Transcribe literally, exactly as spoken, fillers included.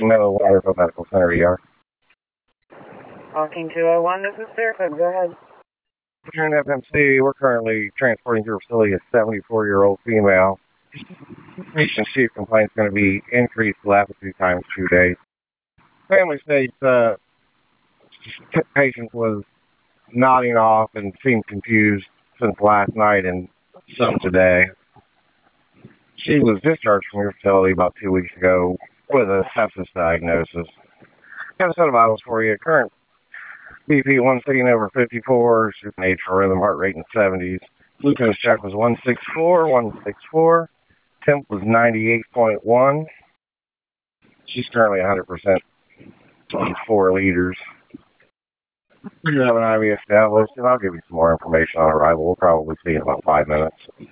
Menlo Waterville Medical Center, E R. Talking two oh one, this is Fairfield. Go ahead. Here in F M C, we're currently transporting to a facility a seventy-four-year-old female. Patient chief complaint is going to be increased telepathy times two days. Family states uh, patient was nodding off and seemed confused since last night and some today. She was discharged from your facility about two weeks ago with a sepsis diagnosis. Got a set of vitals for you. Current B P one sitting over fifty-four. She's an atrial rhythm, heart rate in seventies. Glucose check was one sixty-four, one sixty-four. Temp was ninety-eight point one. She's currently one hundred percent on four liters. You have an I V established, and I'll give you some more information on arrival. We'll probably see in about five minutes.